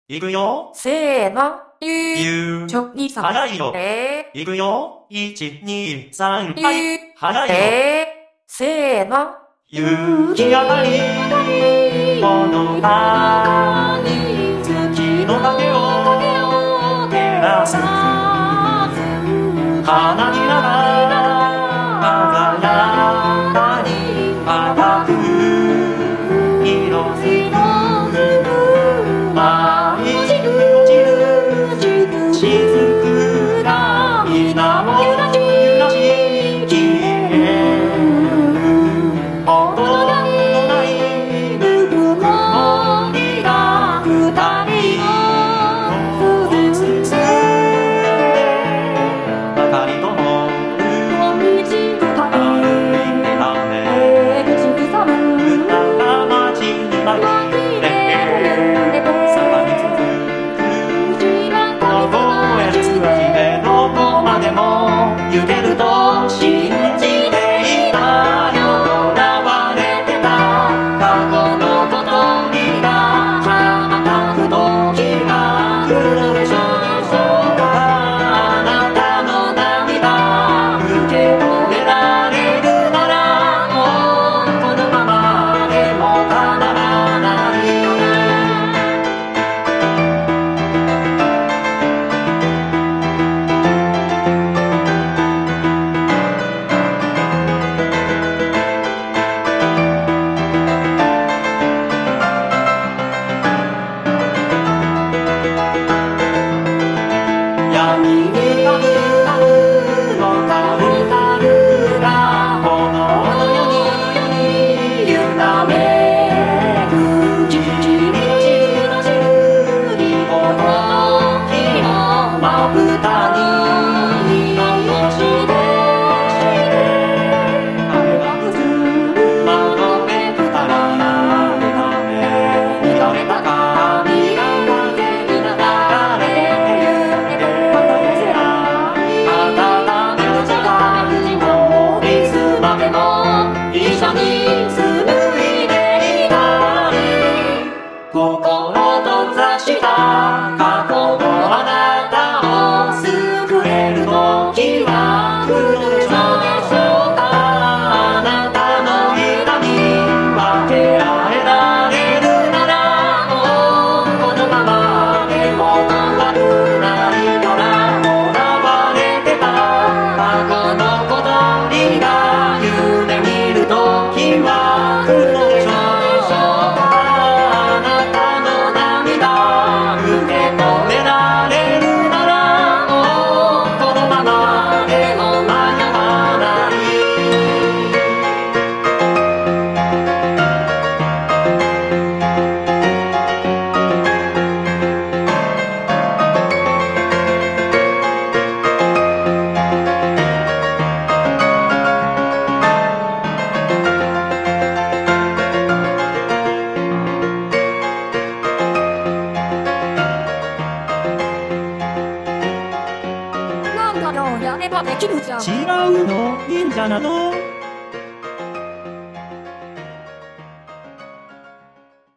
いくよ。 せーの、ゆう。ちょ、兄さん。 早いよ。いくよ。1、2、3、 ゆう。 はい。早いよ。 せーの。 夕日上がり、この葉に月の影を照らす。花びらが鮮やかに赤く色づく。舞い落ちる雫が皆を揺らし消える。音のないぬくもりが二人を包んで明かりともる歩いて雨歌が街に舞い坂に続く凍える夢どこまでも行けると信じていたよ。流れてた過去のことにがまたふと時が来るでしょう。あなたの涙受け止められるならもうこのままでも変わらないよね。闇にあるのタルタルが炎のように揺らめく。じりじらしいほどきのまぶたに残して影が映る窓辺二人のため乱れた髪が影に流れゆく。一緒に紡いでいたり心閉ざした過去のあなたを救える時は来るでしょうか。あなたの痛み分けられるならもうこのままでも怖くないよな。もらわれてた過去のことにが夢見る時は来るでしょうか。あなたの涙受け止められるならもうこのままでも間に合わない。 なんだろうやればできるじゃん。 違うの忍者なの